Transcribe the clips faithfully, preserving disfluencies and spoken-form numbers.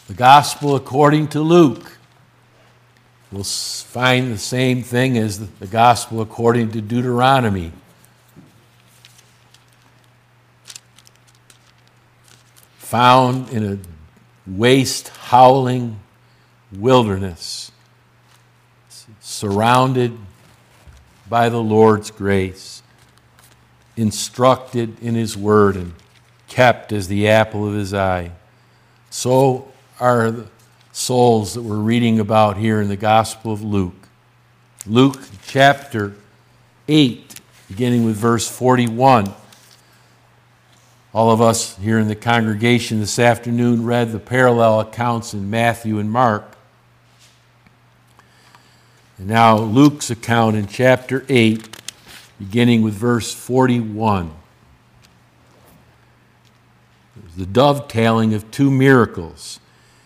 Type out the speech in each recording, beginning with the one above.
The Gospel according to Luke. We'll find the same thing as the Gospel according to Deuteronomy. Found in a waste, howling wilderness, surrounded by the Lord's grace, instructed in His Word and kept as the apple of His eye. So are the souls that we're reading about here in the Gospel of Luke. Luke chapter eight, beginning with verse forty-one. All of us here in the congregation this afternoon read the parallel accounts in Matthew and Mark. And now Luke's account in chapter eight, beginning with verse forty-one. There's the dovetailing of two miracles.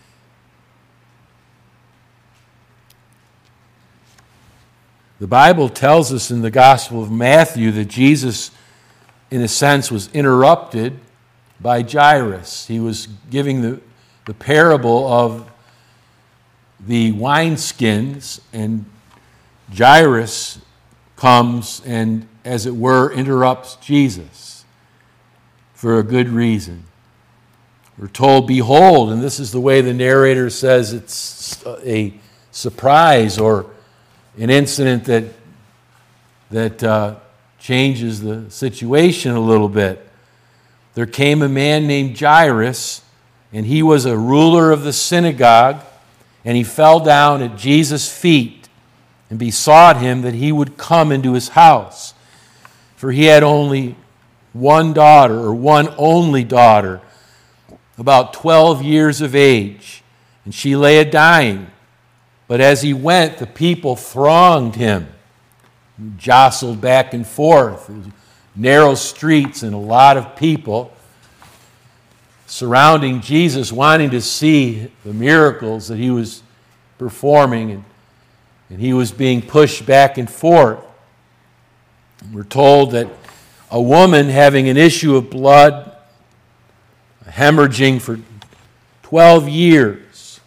The Bible tells us in the Gospel of Matthew that Jesus, in a sense, was interrupted by Jairus. He was giving the, the parable of the wineskins, and Jairus comes and, as it were, interrupts Jesus for a good reason. We're told, behold, and this is the way the narrator says it's a surprise or an incident that, that uh, changes the situation a little bit. There came a man named Jairus, and he was a ruler of the synagogue, and he fell down at Jesus' feet and besought him that he would come into his house. For he had only one daughter, or one only daughter, about twelve years of age, and she lay a-dying. But as he went, the people thronged him, jostled back and forth. Narrow streets and a lot of people surrounding Jesus, wanting to see the miracles that he was performing, and, and he was being pushed back and forth. We're told that a woman having an issue of blood, hemorrhaging for twelve years.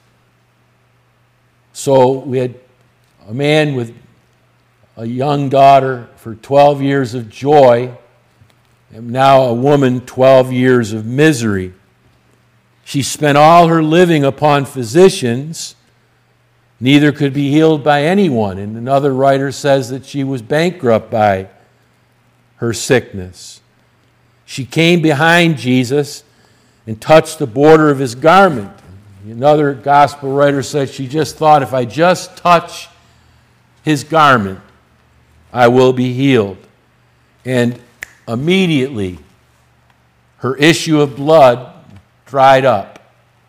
So we had a man with a young daughter for twelve years of joy, and now a woman twelve years of misery. She spent all her living upon physicians, neither could be healed by anyone. And another writer says that she was bankrupt by her sickness. She came behind Jesus and touched the border of his garment. Another gospel writer said she just thought, if I just touch his garment, I will be healed. And immediately, her issue of blood dried up.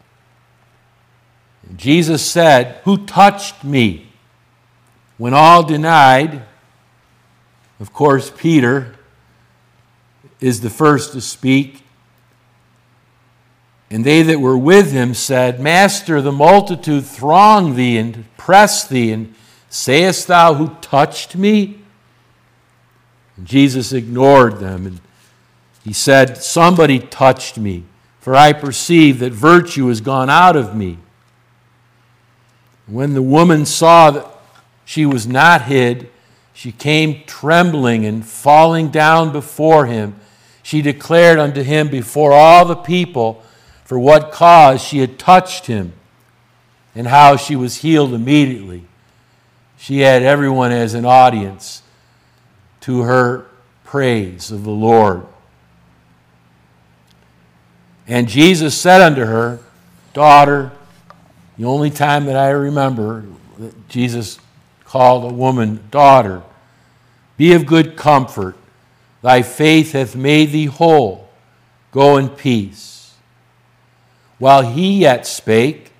And Jesus said, "Who touched me?" When all denied, of course, Peter is the first to speak. And they that were with him said, "Master, the multitude throng thee and press thee, and sayest thou, who touched me?" And Jesus ignored them, and he said, "Somebody touched me, for I perceive that virtue has gone out of me." When the woman saw that she was not hid, she came trembling and falling down before him. She declared unto him before all the people for what cause she had touched him, and how she was healed immediately. She had everyone as an audience to her praise of the Lord. And Jesus said unto her, "Daughter," the only time that I remember that Jesus called a woman daughter, "be of good comfort. Thy faith hath made thee whole. Go in peace." While he yet spake,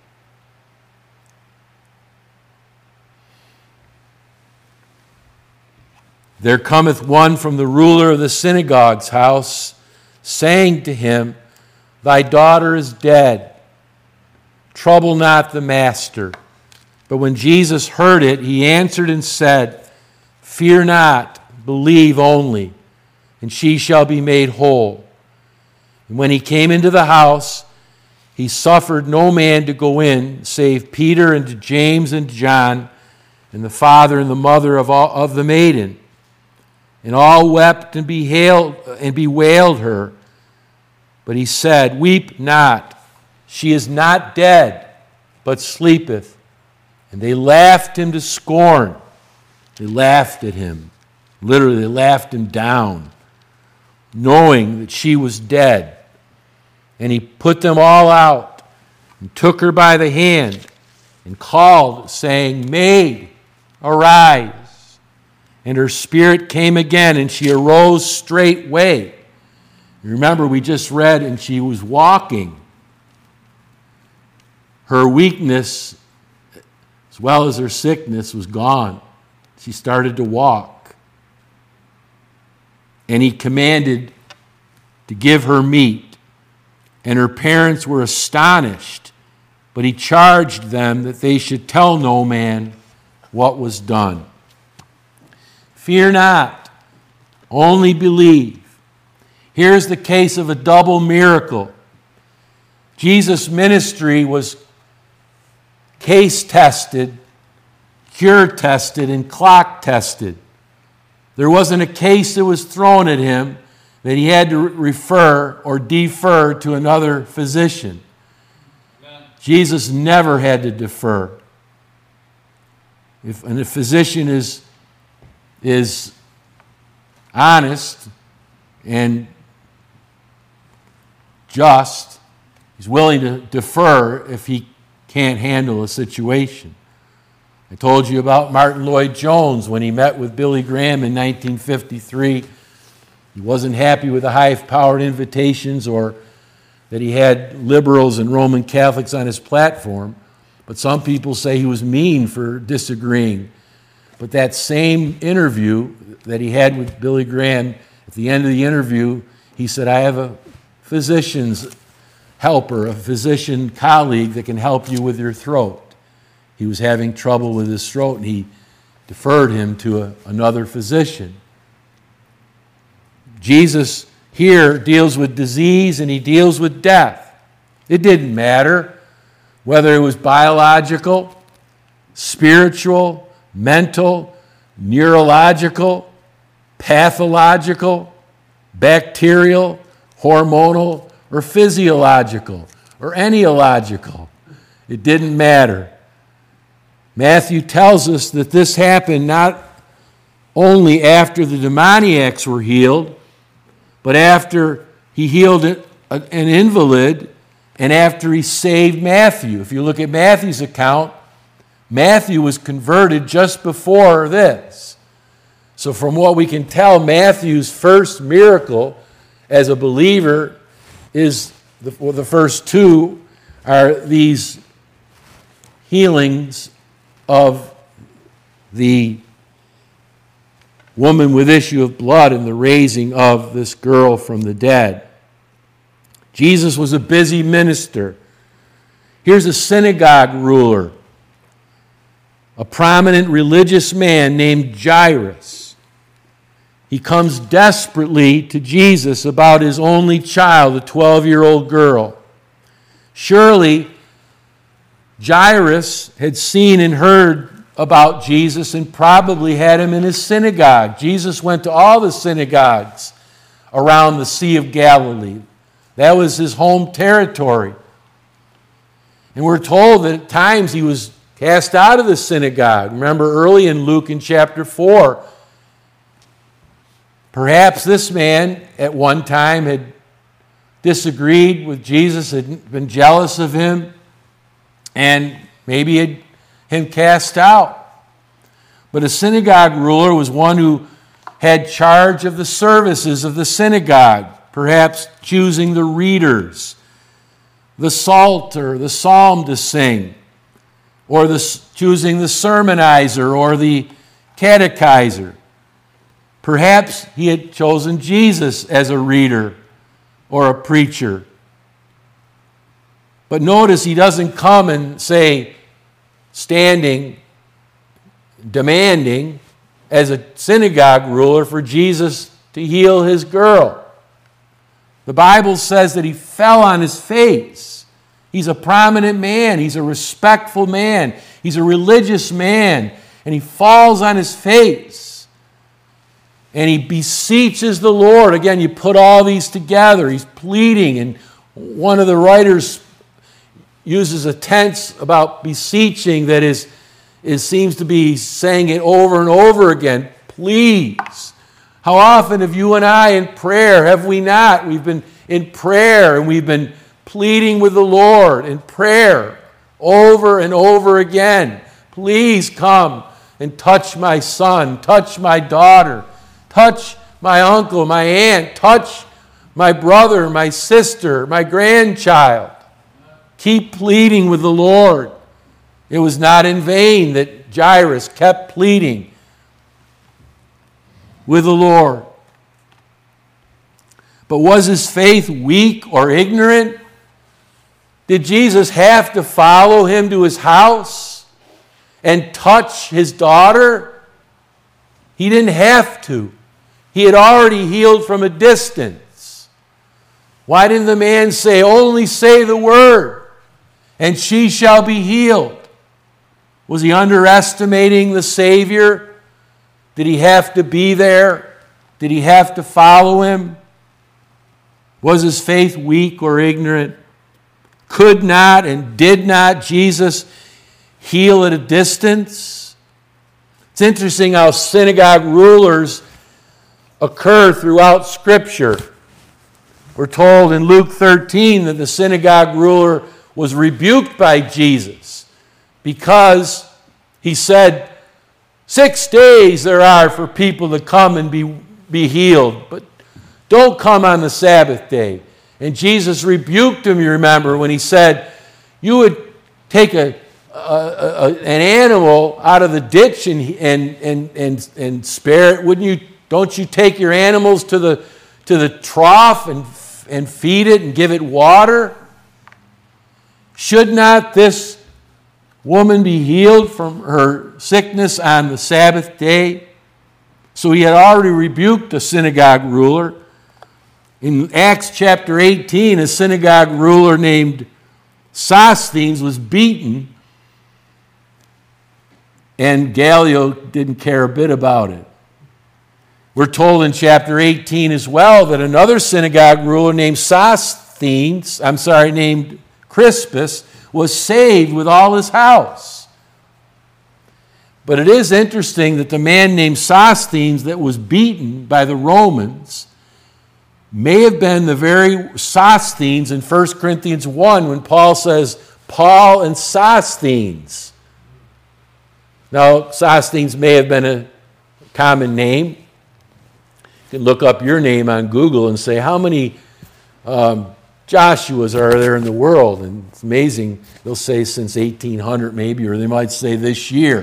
there cometh one from the ruler of the synagogue's house, saying to him, "Thy daughter is dead. Trouble not the master." But when Jesus heard it, he answered and said, "Fear not, believe only, and she shall be made whole." And when he came into the house, he suffered no man to go in, save Peter and to James and John, and the father and the mother of, all, of the maiden. And all wept and bewailed, and bewailed her. But he said, Weep not, she is not dead, but sleepeth. And they laughed him to scorn. They laughed at him. Literally, they laughed him down, knowing that she was dead. And he put them all out and took her by the hand and called, saying, Maid, arise. And her spirit came again, and she arose straightway. Remember, we just read, and she was walking. Her weakness, as well as her sickness, was gone. She started to walk. And he commanded to give her meat. And her parents were astonished, but he charged them that they should tell no man what was done. Fear not, only believe. Here's the case of a double miracle. Jesus' ministry was case tested, cure tested, and clock tested. There wasn't a case that was thrown at him that he had to refer or defer to another physician. Amen. Jesus never had to defer. If and a physician is, is honest and just, he's willing to defer if he can't handle a situation. I told you about Martin Lloyd-Jones when he met with Billy Graham in nineteen fifty-three. He wasn't happy with the high-powered invitations or that he had liberals and Roman Catholics on his platform. But some people say he was mean for disagreeing. But that same interview that he had with Billy Graham, at the end of the interview, he said, I have a physician's helper, a physician colleague that can help you with your throat. He was having trouble with his throat, and he deferred him to a, another physician. Jesus here deals with disease and he deals with death. It didn't matter whether it was biological, spiritual, mental, neurological, pathological, bacterial, hormonal, or physiological, or anyological. It didn't matter. Matthew tells us that this happened not only after the demoniacs were healed, but after he healed an invalid and after he saved Matthew. If you look at Matthew's account, Matthew was converted just before this. So from what we can tell, Matthew's first miracle as a believer is, the, well, the first two are these healings of the woman with issue of blood and the raising of this girl from the dead. Jesus was a busy minister. Here's a synagogue ruler, a prominent religious man named Jairus. He comes desperately to Jesus about his only child, a twelve-year-old girl. Surely, Jairus had seen and heard about Jesus and probably had him in his synagogue. Jesus went to all the synagogues around the Sea of Galilee. That was his home territory. And we're told that at times he was cast out of the synagogue. Remember early in Luke in chapter four, perhaps this man at one time had disagreed with Jesus, had been jealous of him, and maybe had him cast out. But a synagogue ruler was one who had charge of the services of the synagogue, perhaps choosing the readers, the psalter, the psalm to sing, or the, choosing the sermonizer or the catechizer. Perhaps he had chosen Jesus as a reader or a preacher. But notice he doesn't come and say, standing, demanding, as a synagogue ruler, for Jesus to heal his girl. The Bible says that he fell on his face He's a prominent man. He's a respectful man. He's a religious man. And he falls on his face. And he beseeches the Lord. Again, you put all these together. He's pleading. And one of the writers uses a tense about beseeching that is, is seems to be saying it over and over again. Please. How often have you and I in prayer, have we not? We've been in prayer and we've been pleading with the Lord in prayer over and over again. Please come and touch my son, touch my daughter, touch my uncle, my aunt, touch my brother, my sister, my grandchild. Keep pleading with the Lord. It was not in vain that Jairus kept pleading with the Lord. But was his faith weak or ignorant? Did Jesus have to follow him to his house and touch his daughter? He didn't have to. He had already healed from a distance. Why didn't the man say, only say the word, and she shall be healed? Was he underestimating the Savior? Did he have to be there? Did he have to follow him? Was his faith weak or ignorant? Could not and did not Jesus heal at a distance? It's interesting how synagogue rulers occur throughout Scripture. We're told in Luke thirteen that the synagogue ruler was rebuked by Jesus because he said, six days there are for people to come and be, be healed, but don't come on the Sabbath day. And Jesus rebuked him, you remember, when he said, you would take a, a, a, an animal out of the ditch and, and, and, and, and spare it. Wouldn't you? Don't you take your animals to the, to the trough and, and feed it and give it water? Should not this woman be healed from her sickness on the Sabbath day? So he had already rebuked the synagogue ruler. In Acts chapter eighteen, a synagogue ruler named Sosthenes was beaten, and Gallio didn't care a bit about it. We're told in chapter eighteen as well that another synagogue ruler named Sosthenes, I'm sorry, named Crispus, was saved with all his house. But it is interesting that the man named Sosthenes that was beaten by the Romans may have been the very Sosthenes in First Corinthians one when Paul says, Paul and Sosthenes. Now, Sosthenes may have been a common name. You can look up your name on Google and say, how many um, Joshuas are there in the world? And it's amazing. They'll say since eighteen hundred maybe, or they might say this year.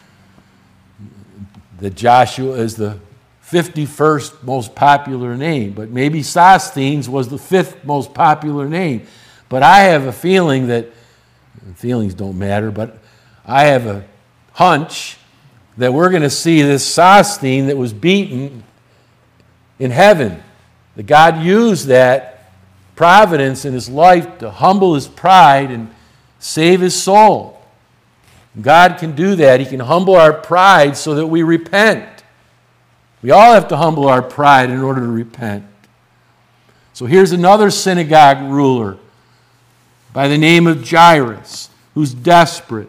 That Joshua is the fifty-first most popular name, but maybe Sosthenes was the fifth most popular name. But I have a feeling that, feelings don't matter, but I have a hunch that we're going to see this Sosthenes that was beaten in heaven. That God used that providence in his life to humble his pride and save his soul. God can do that. He can humble our pride so that we repent. We all have to humble our pride in order to repent. So here's another synagogue ruler by the name of Jairus, who's desperate.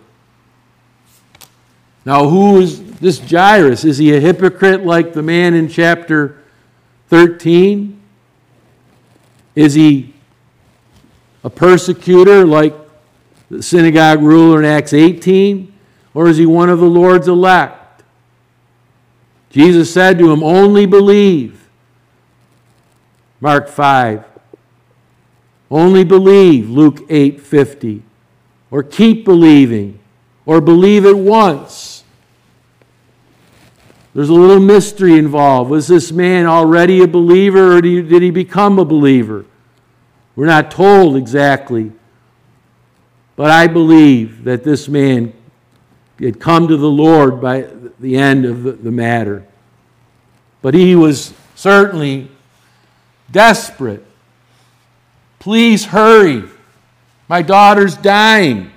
Now, who is this Jairus? Is he a hypocrite like the man in chapter thirteen? Is he a persecutor like the synagogue ruler in Acts eighteen? Or is he one of the Lord's elect? Jesus said to him, only believe. Mark five. Only believe, Luke eight fifty. Or keep believing. Or believe it once. There's a little mystery involved. Was this man already a believer, or did he become a believer? We're not told exactly. But I believe that this man had come to the Lord by the end of the, the matter. But he was certainly desperate. Please hurry. My daughter's dying.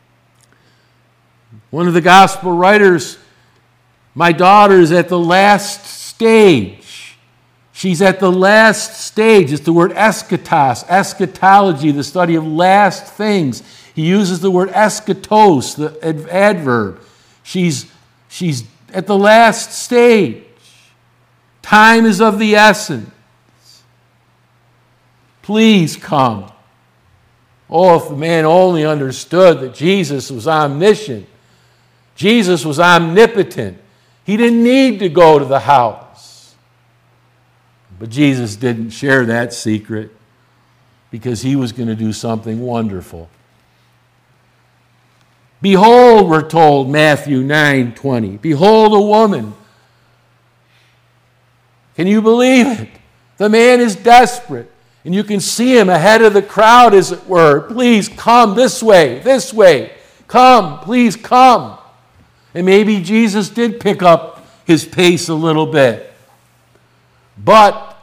One of the gospel writers, my daughter is at the last stage. She's at the last stage. It's the word eschatos, eschatology, the study of last things. He uses the word eschatos, the adverb. She's, she's at the last stage. Time is of the essence. Please come. Oh, if the man only understood that Jesus was omniscient. Jesus was omnipotent. He didn't need to go to the house. But Jesus didn't share that secret because he was going to do something wonderful. Behold, we're told, Matthew nine twenty. Behold a woman. Can you believe it? The man is desperate. And you can see him ahead of the crowd, as it were. Please come this way, this way. Come, please come. And maybe Jesus did pick up his pace a little bit. But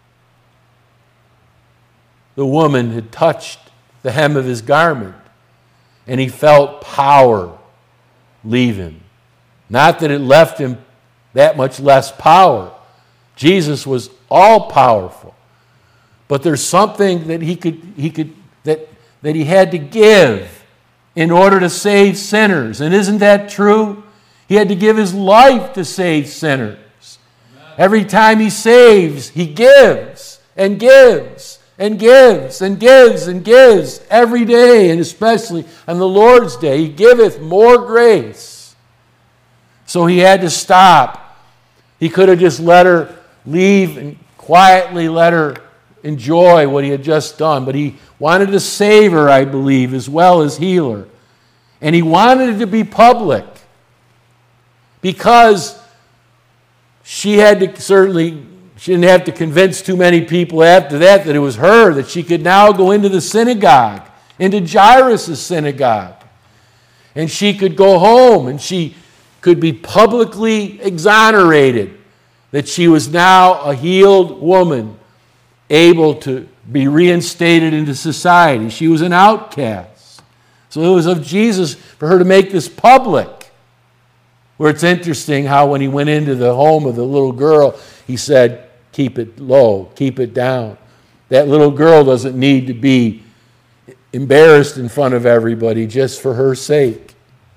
the woman had touched the hem of his garment, and he felt power leave him. Not that it left him that much less power. Jesus was all powerful. But there's something that he could he could that that he had to give in order to save sinners. And isn't that true? He had to give his life to save sinners. Amen. Every time he saves, he gives and gives and gives and gives and gives every day, and especially on the Lord's day. He giveth more grace. So he had to stop. He could have just let her leave and quietly let her enjoy what he had just done. But he wanted to save her, I believe, as well as heal her. And he wanted it to be public because she had to certainly, she didn't have to convince too many people after that that it was her, that she could now go into the synagogue, into Jairus' synagogue. And she could go home and she could be publicly exonerated that she was now a healed woman, able to be reinstated into society. She was an outcast. So it was of Jesus for her to make this public. Where it's interesting how when he went into the home of the little girl, he said, keep it low, keep it down. That little girl doesn't need to be embarrassed in front of everybody just for her sake.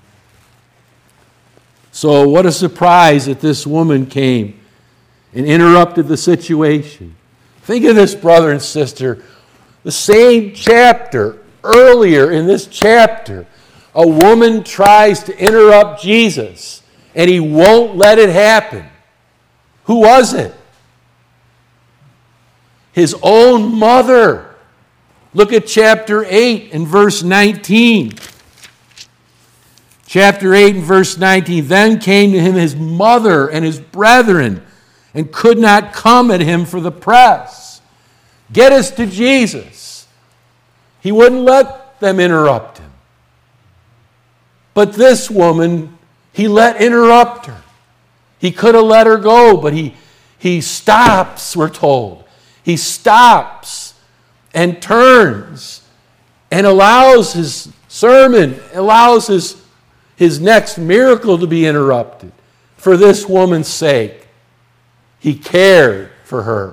So what a surprise that this woman came and interrupted the situation. Think of this, brother and sister. The same chapter, earlier in this chapter, a woman tries to interrupt Jesus, and he won't let it happen. Who was it? His own mother. Look at chapter eight and verse nineteen. Chapter eight and verse nineteen. Then came to him his mother and his brethren, and could not come at him for the press. Get us to Jesus. He wouldn't let them interrupt him. But this woman, he let interrupt her. He could have let her go, but he, he stops, we're told. He stops and turns and allows his sermon, allows his, his next miracle to be interrupted for this woman's sake. He cared for her.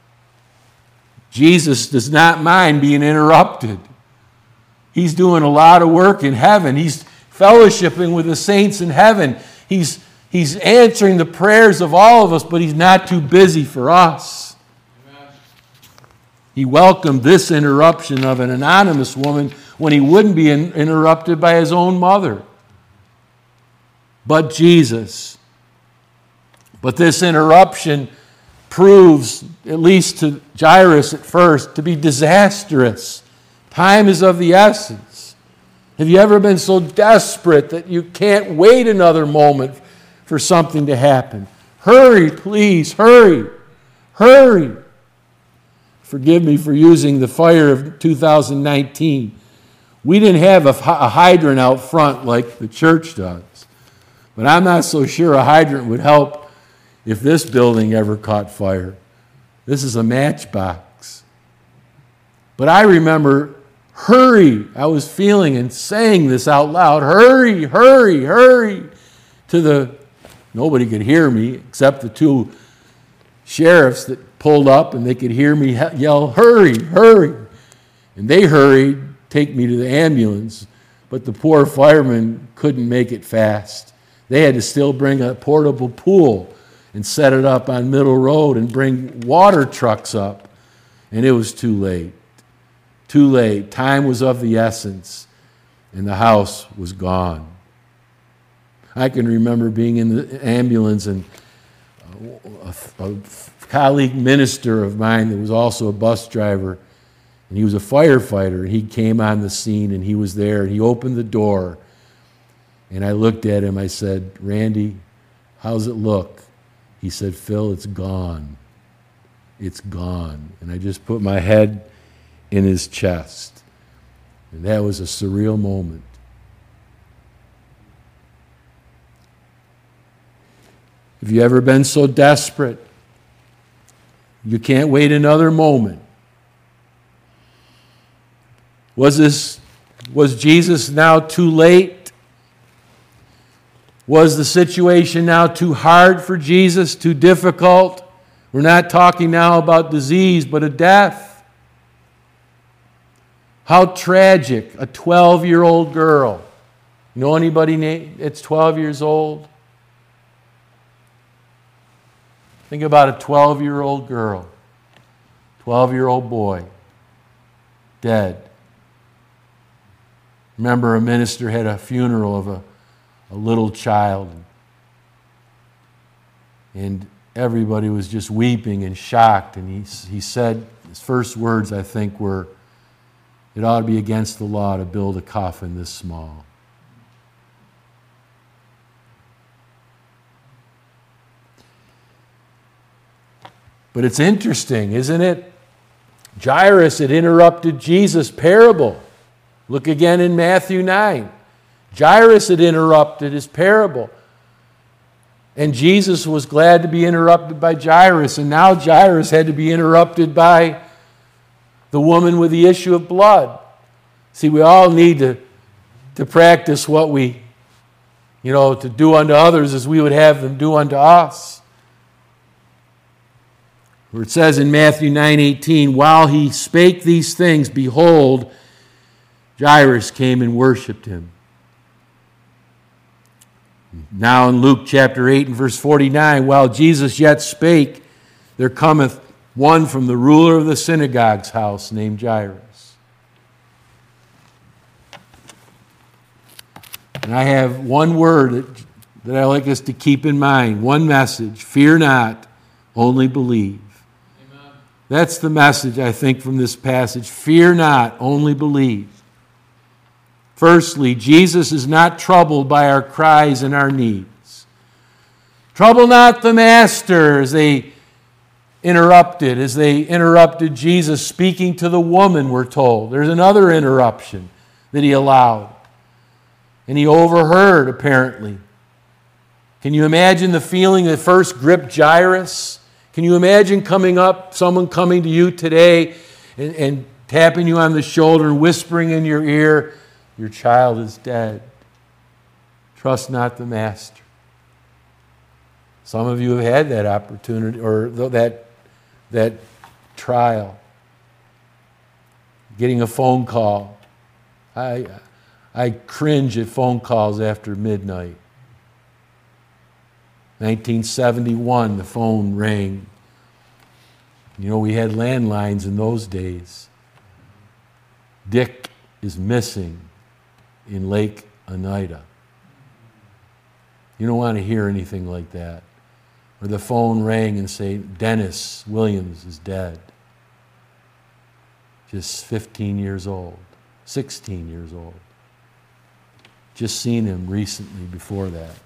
Jesus does not mind being interrupted. He's doing a lot of work in heaven. He's fellowshipping with the saints in heaven. He's, he's answering the prayers of all of us, but he's not too busy for us. Amen. He welcomed this interruption of an anonymous woman when he wouldn't be in, interrupted by his own mother. But Jesus. But this interruption proves, at least to Jairus at first, to be disastrous. Time is of the essence. Have you ever been so desperate that you can't wait another moment for something to happen? Hurry, please, hurry, hurry. Forgive me for using the fire of two thousand nineteen. We didn't have a, a hydrant out front like the church does. But I'm not so sure a hydrant would help if this building ever caught fire. This is a matchbox. But I remember hurry. I was feeling and saying this out loud. Hurry, hurry, hurry. To the, nobody could hear me except the two sheriffs that pulled up, and they could hear me yell, hurry, hurry. And they hurried, take me to the ambulance, but the poor firemen couldn't make it fast. They had to still bring a portable pool and set it up on Middle Road and bring water trucks up. And it was too late. Too late. Time was of the essence, and the house was gone. I can remember being in the ambulance, and a, a colleague minister of mine that was also a bus driver, and he was a firefighter, and he came on the scene, and he was there, and he opened the door, and I looked at him. I said, Randy, how's it look? He said, Phil, it's gone. It's gone. And I just put my head in his chest. And that was a surreal moment. Have you ever been so desperate you can't wait another moment? Was this, was Jesus now too late? Was the situation now too hard for Jesus, too difficult? We're not talking now about disease, but a death. How tragic, a twelve-year-old girl. You know anybody that's twelve years old? Think about a twelve-year-old girl, twelve-year-old boy, dead. Remember, a minister had a funeral of a, a little child, and everybody was just weeping and shocked, and he, he said, his first words, I think, were, it ought to be against the law to build a coffin this small. But it's interesting, isn't it? Jairus had interrupted Jesus' parable. Look again in Matthew nine. Jairus had interrupted his parable. And Jesus was glad to be interrupted by Jairus. And now Jairus had to be interrupted by the woman with the issue of blood. See, we all need to, to practice what we, you know, to do unto others as we would have them do unto us. Where it says in Matthew nine eighteen, while he spake these things, behold, Jairus came and worshipped him. Now in Luke chapter eight and verse forty-nine, while Jesus yet spake, there cometh one from the ruler of the synagogue's house named Jairus. And I have one word that, that I like us to keep in mind, one message: fear not, only believe. Amen. That's the message, I think, from this passage. Fear not, only believe. Firstly, Jesus is not troubled by our cries and our needs. Trouble not the Master, as they interrupted, as they interrupted Jesus speaking to the woman, we're told. There's another interruption that he allowed. And he overheard, apparently. Can you imagine the feeling that first gripped Jairus? Can you imagine coming up, someone coming to you today and, and tapping you on the shoulder and whispering in your ear, your child is dead. Trust not the Master. Some of you have had that opportunity or that, that trial. Getting a phone call. I, I cringe at phone calls after midnight. nineteen seventy-one, the phone rang. You know, we had landlines in those days. Dick is missing in Lake Oneida. You don't want to hear anything like that. Or the phone rang and say, Dennis Williams is dead. Just fifteen years old, sixteen years old. Just seen him recently before that.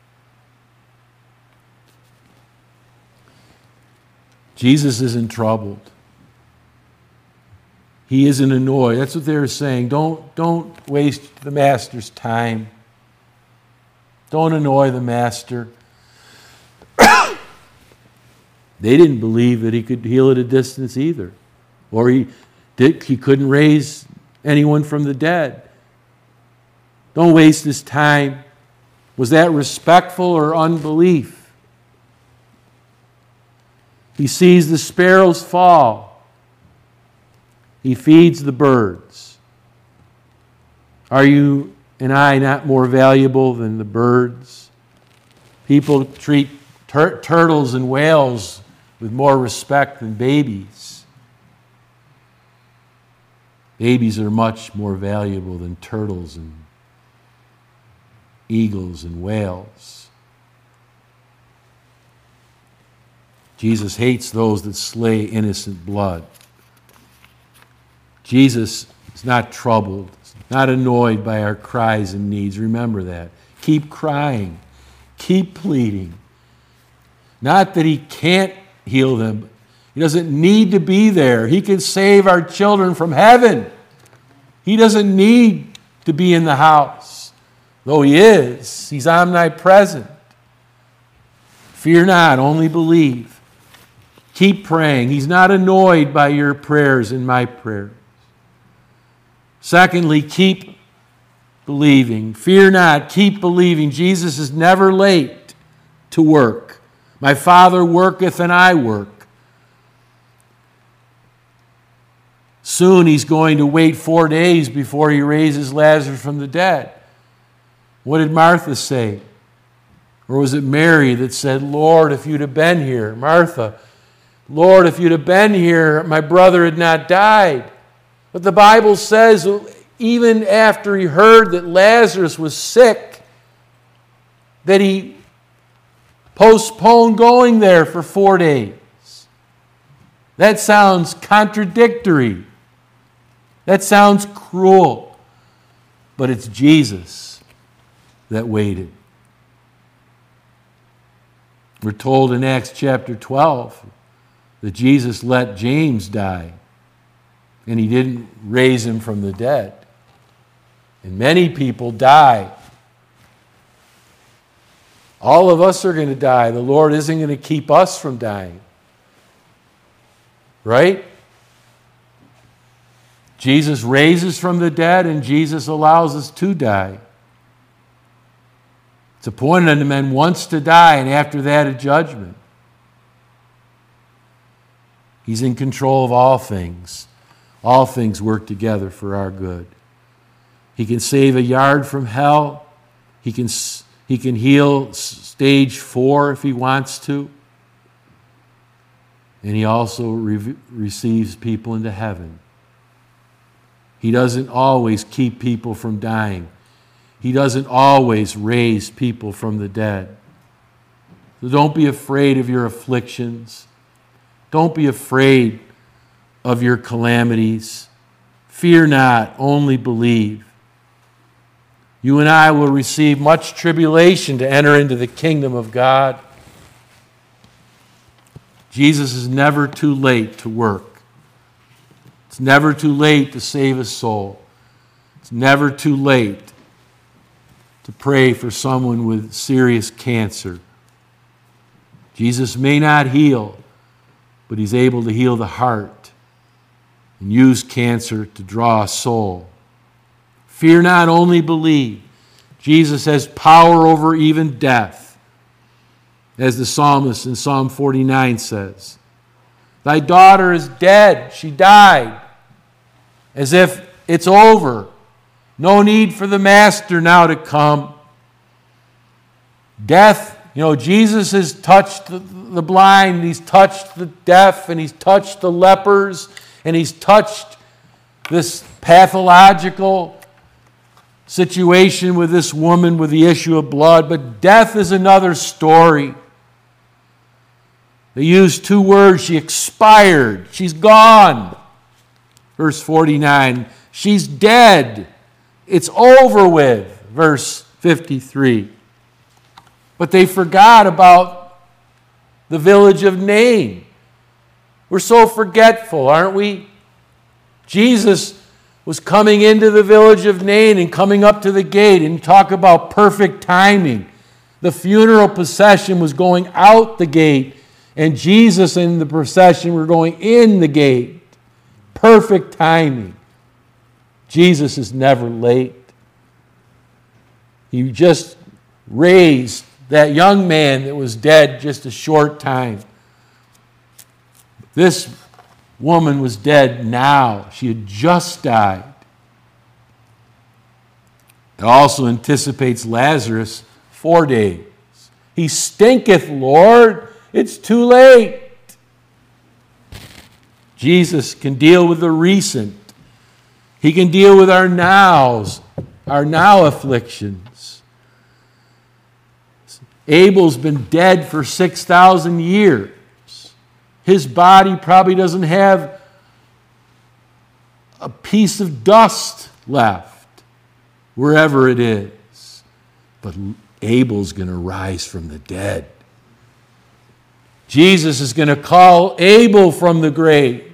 Jesus isn't troubled. He isn't annoyed. That's what they were saying. Don't, don't waste the Master's time. Don't annoy the Master. They didn't believe that he could heal at a distance either. Or he, did, he couldn't raise anyone from the dead. Don't waste his time. Was that respectful or unbelief? He sees the sparrows fall. He feeds the birds. Are you and I not more valuable than the birds? People treat tur- turtles and whales with more respect than babies. Babies are much more valuable than turtles and eagles and whales. Jesus hates those that slay innocent blood. Jesus is not troubled, not annoyed by our cries and needs. Remember that. Keep crying. Keep pleading. Not that he can't heal them. He doesn't need to be there. He can save our children from heaven. He doesn't need to be in the house. Though he is, he's omnipresent. Fear not, only believe. Keep praying. He's not annoyed by your prayers and my prayers. Secondly, keep believing. Fear not, keep believing. Jesus is never late to work. My Father worketh and I work. Soon he's going to wait four days before he raises Lazarus from the dead. What did Martha say? Or was it Mary that said, Lord, if you'd have been here? Martha, Lord, if you'd have been here, my brother had not died. But the Bible says, even after he heard that Lazarus was sick, that he postponed going there for four days. That sounds contradictory. That sounds cruel. But it's Jesus that waited. We're told in Acts chapter twelve that Jesus let James die, and he didn't raise him from the dead. And many people die. All of us are going to die. The Lord isn't going to keep us from dying. Right? Jesus raises from the dead, and Jesus allows us to die. It's appointed unto men once to die, and after that a judgment. He's in control of all things. All things work together for our good. He can save a yard from hell. He can, he can heal stage four if he wants to. And he also re- receives people into heaven. He doesn't always keep people from dying. He doesn't always raise people from the dead. So don't be afraid of your afflictions. Don't be afraid of your calamities. Fear not, only believe. You and I will receive much tribulation to enter into the kingdom of God. Jesus is never too late to work. It's never too late to save a soul. It's never too late to pray for someone with serious cancer. Jesus may not heal, but he's able to heal the heart and use cancer to draw a soul. Fear not, only believe. Jesus has power over even death. As the psalmist in Psalm forty-nine says, thy daughter is dead, she died. As if it's over. No need for the master now to come. Death, you know, Jesus has touched the blind, he's touched the deaf, and he's touched the lepers, and he's touched this pathological situation with this woman with the issue of blood. But death is another story. They use two words. She expired. She's gone. Verse forty-nine. She's dead. It's over with. Verse fifty-three. But they forgot about the village of Nain. We're so forgetful, aren't we? Jesus was coming into the village of Nain and coming up to the gate, and talk about perfect timing. The funeral procession was going out the gate, and Jesus and the procession were going in the gate. Perfect timing. Jesus is never late. He just raised that young man that was dead just a short time. This woman was dead now. She had just died. It also anticipates Lazarus four days. He stinketh, Lord. It's too late. Jesus can deal with the recent. He can deal with our nows, our now afflictions. Abel's been dead for six thousand years. His body probably doesn't have a piece of dust left, wherever it is. But Abel's going to rise from the dead. Jesus is going to call Abel from the grave.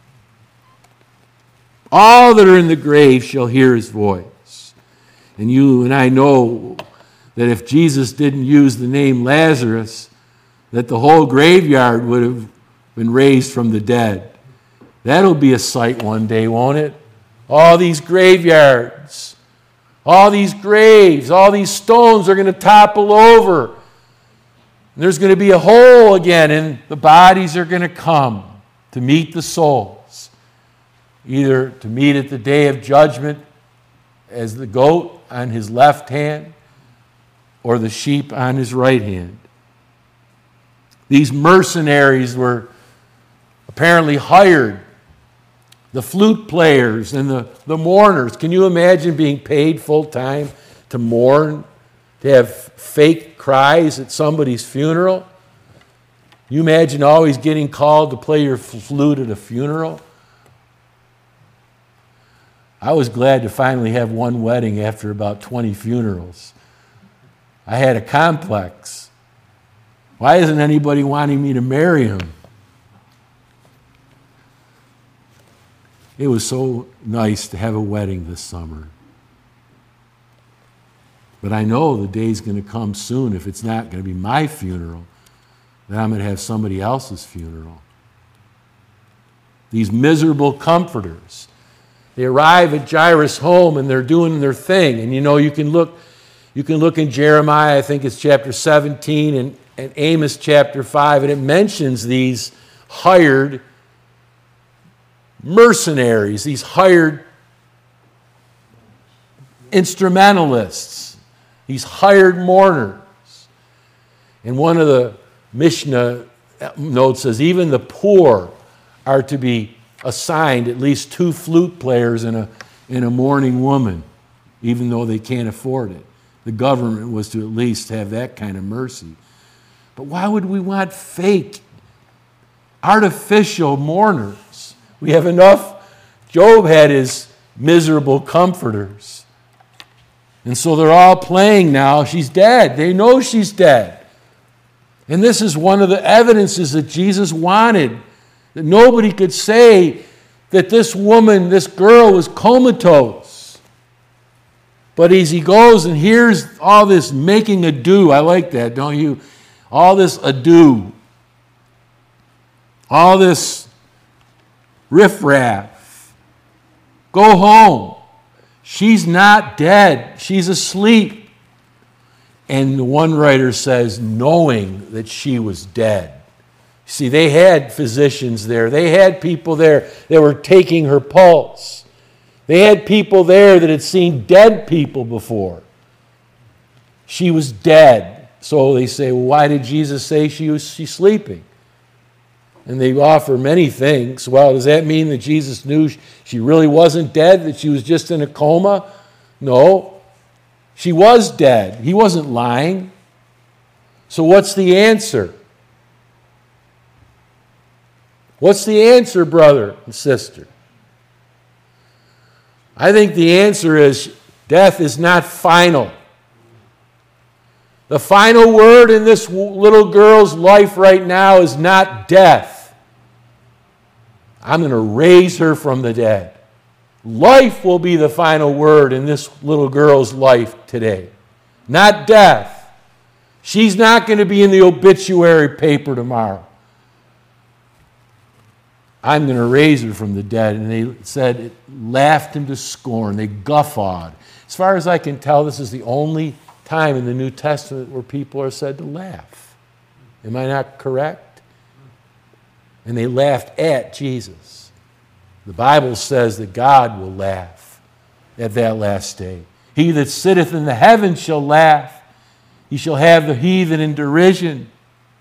All that are in the grave shall hear his voice. And you and I know that if Jesus didn't use the name Lazarus, that the whole graveyard would have been raised from the dead. That'll be a sight one day, won't it? All these graveyards, all these graves, all these stones are going to topple over. And there's going to be a hole again, and the bodies are going to come to meet the souls. Either to meet at the day of judgment as the goat on his left hand or the sheep on his right hand. These mercenaries were apparently hired. The flute players and the, the mourners. Can you imagine being paid full time to mourn, to have fake cries at somebody's funeral? You imagine always getting called to play your flute at a funeral? I was glad to finally have one wedding after about twenty funerals. I had a complex. Why isn't anybody wanting me to marry him? It was so nice to have a wedding this summer. But I know the day's going to come soon, if it's not going to be my funeral, that I'm going to have somebody else's funeral. These miserable comforters. They arrive at Jairus' home and they're doing their thing. And you know, you can look, you can look in Jeremiah, I think it's chapter seventeen, and, and Amos chapter five, and it mentions these hired mercenaries, these hired instrumentalists, these hired mourners. And one of the Mishnah notes says even the poor are to be assigned at least two flute players and a, and a mourning woman, even though they can't afford it. The government was to at least have that kind of mercy. But why would we want fake, artificial mourners? We have enough. Job had his miserable comforters. And so they're all playing now. She's dead. They know she's dead. And this is one of the evidences that Jesus wanted. That nobody could say that this woman, this girl, was comatose. But as he goes and hears all this making ado, I like that, don't you? All this ado. All this riffraff. Go home. She's not dead. She's asleep. And one writer says, knowing that she was dead. See, they had physicians there. They had people there that were taking her pulse. They had people there that had seen dead people before. She was dead. So they say, well, why did Jesus say she was she's sleeping? And they offer many things. Well, does that mean that Jesus knew she really wasn't dead, that she was just in a coma? No. She was dead. He wasn't lying. So what's the answer? What's the answer, brother and sister? I think the answer is death is not final. The final word in this little girl's life right now is not death. I'm going to raise her from the dead. Life will be the final word in this little girl's life today, not death. She's not going to be in the obituary paper tomorrow. I'm going to raise her from the dead. And they said it laughed him to scorn. They guffawed. As far as I can tell, this is the only time in the New Testament where people are said to laugh. Am I not correct? And they laughed at Jesus. The Bible says that God will laugh at that last day. He that sitteth in the heavens shall laugh. He shall have the heathen in derision.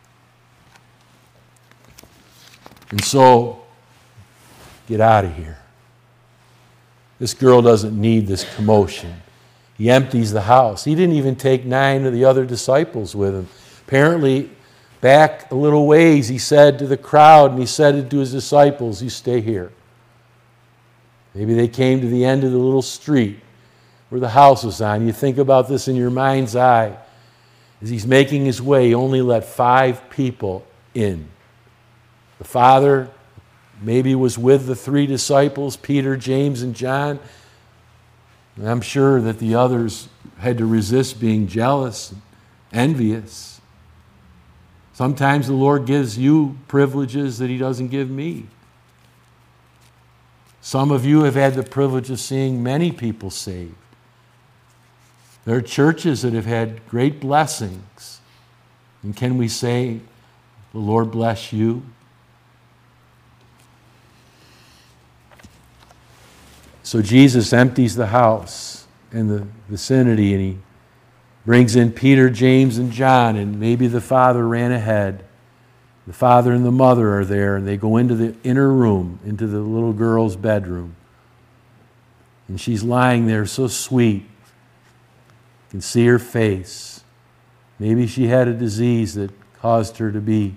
And so, get out of here. This girl doesn't need this commotion. He empties the house. He didn't even take nine of the other disciples with him. Apparently, back a little ways, he said to the crowd, and he said it to his disciples, you stay here. Maybe they came to the end of the little street where the house was on. You think about this in your mind's eye. As he's making his way, he only let five people in. The Father maybe was with the three disciples, Peter, James, and John. And I'm sure that the others had to resist being jealous and envious. Sometimes the Lord gives you privileges that He doesn't give me. Some of you have had the privilege of seeing many people saved. There are churches that have had great blessings. And can we say, the Lord bless you? So Jesus empties the house and the vicinity, and He brings in Peter, James, and John, and maybe the father ran ahead. The father and the mother are there, and they go into the inner room, into the little girl's bedroom. And she's lying there so sweet. You can see her face. Maybe she had a disease that caused her to be,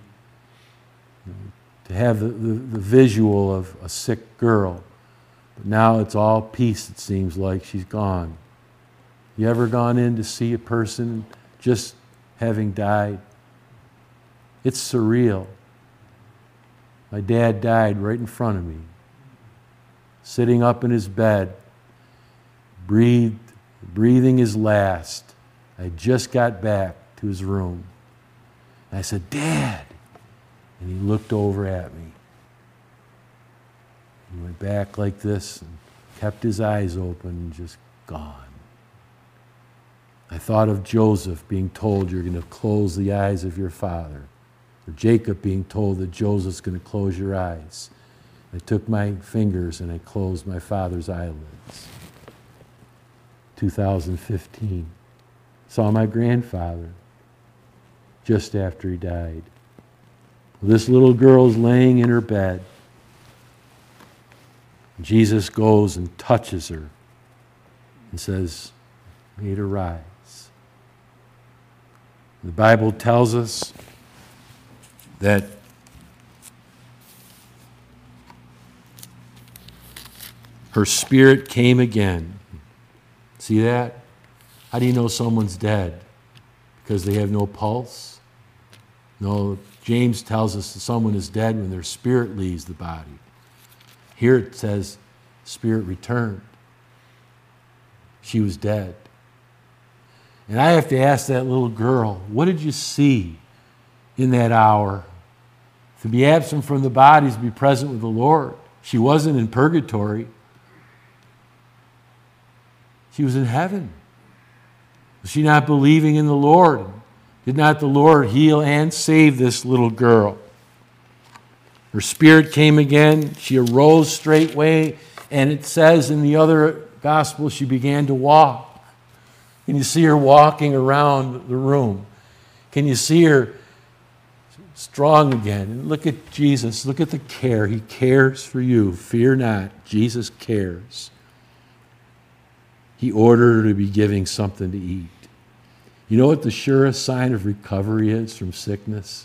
to have the, the, the visual of a sick girl. But now it's all peace, it seems like. She's gone. You ever gone in to see a person just having died? It's surreal. My dad died right in front of me, sitting up in his bed, breathed, breathing his last. I just got back to his room. And I said, Dad! And he looked over at me. He went back like this and kept his eyes open and just gone. I thought of Joseph being told, you're going to close the eyes of your father. Or Jacob being told that Joseph's going to close your eyes. I took my fingers and I closed my father's eyelids. two thousand fifteen. Saw my grandfather just after he died. This little girl's laying in her bed. Jesus goes and touches her and says, "May it arise." The Bible tells us that her spirit came again. See that? How do you know someone's dead? Because they have no pulse? No, James tells us that someone is dead when their spirit leaves the body. Here it says, spirit returned. She was dead. And I have to ask that little girl, what did you see in that hour? To be absent from the body is to be present with the Lord. She wasn't in purgatory. She was in heaven. Was she not believing in the Lord? Did not the Lord heal and save this little girl? Her spirit came again. She arose straightway, and it says in the other gospel she began to walk. Can you see her walking around the room? Can you see her strong again? And look at Jesus. Look at the care. He cares for you. Fear not. Jesus cares. He ordered her to be giving something to eat. You know what the surest sign of recovery is from sickness?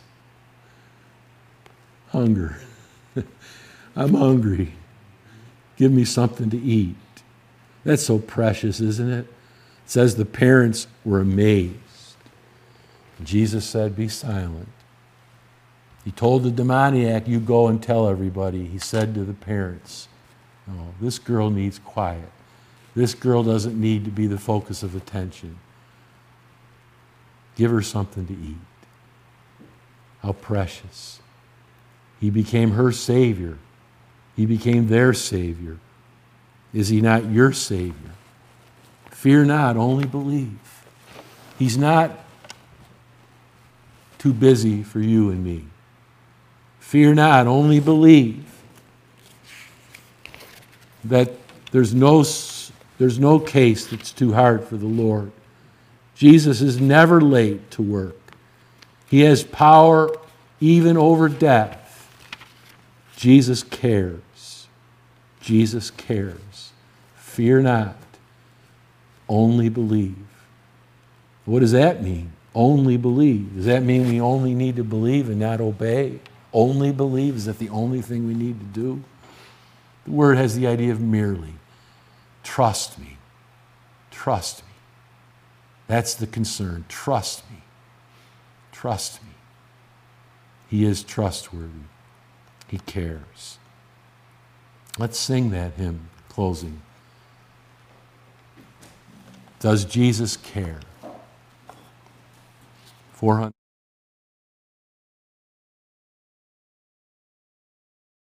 Hunger. I'm hungry. Give me something to eat. That's so precious, isn't it? It says the parents were amazed. Jesus said, "Be silent." He told the demoniac, "You go and tell everybody." He said to the parents, "No, this girl needs quiet. This girl doesn't need to be the focus of attention. Give her something to eat." How precious. He became her Savior He became their Savior. Is he not your Savior? Fear not, only believe. He's not too busy for you and me. Fear not, only believe that there's no, there's no case that's too hard for the Lord. Jesus is never late to work. He has power even over death. Jesus cares. Jesus cares. Fear not, only believe. What does that mean? Only believe. Does that mean we only need to believe and not obey? Only believe? Is that the only thing we need to do? The word has the idea of merely. Trust me. Trust me. That's the concern. Trust me. Trust me. He is trustworthy. He cares. Let's sing that hymn, closing. Does Jesus care? four hundred